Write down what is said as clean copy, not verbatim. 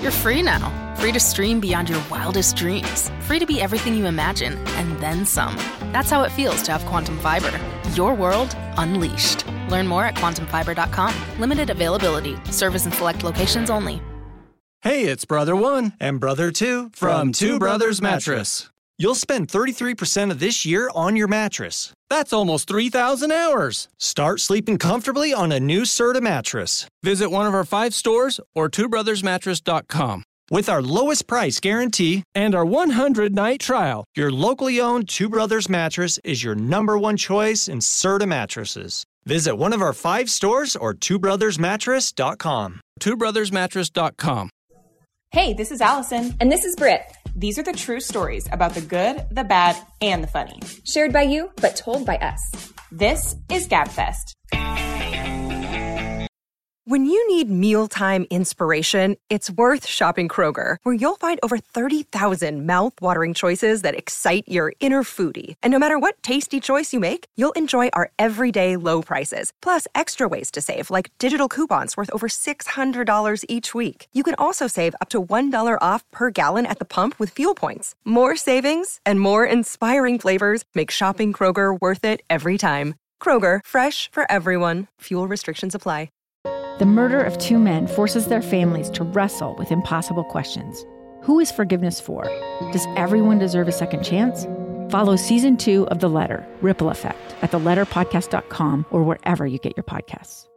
You're free now. Free to stream beyond your wildest dreams. Free to be everything you imagine, and then some. That's how it feels to have Quantum Fiber. Your world unleashed. Learn more at quantumfiber.com. Limited availability. Service in select locations only. Hey, it's Brother One and Brother Two from Two Brothers Mattress. You'll spend 33% of this year on your mattress. That's almost 3,000 hours. Start sleeping comfortably on a new Serta mattress. Visit one of our 5 stores or twobrothersmattress.com. With our lowest price guarantee and our 100-night trial, your locally owned Two Brothers mattress is your #1 choice in Serta mattresses. Visit one of our 5 stores or twobrothersmattress.com. twobrothersmattress.com. Hey, this is Allison. And this is Britt. These are the true stories about the good, the bad, and the funny. Shared by you, but told by us. This is GabFest. When you need mealtime inspiration, it's worth shopping Kroger, where you'll find over 30,000 mouth-watering choices that excite your inner foodie. And no matter what tasty choice you make, you'll enjoy our everyday low prices, plus extra ways to save, like digital coupons worth over $600 each week. You can also save up to $1 off per gallon at the pump with fuel points. More savings and more inspiring flavors make shopping Kroger worth it every time. Kroger, fresh for everyone. Fuel restrictions apply. The murder of 2 men forces their families to wrestle with impossible questions. Who is forgiveness for? Does everyone deserve a second chance? Follow Season 2 of The Letter, Ripple Effect, at theletterpodcast.com or wherever you get your podcasts.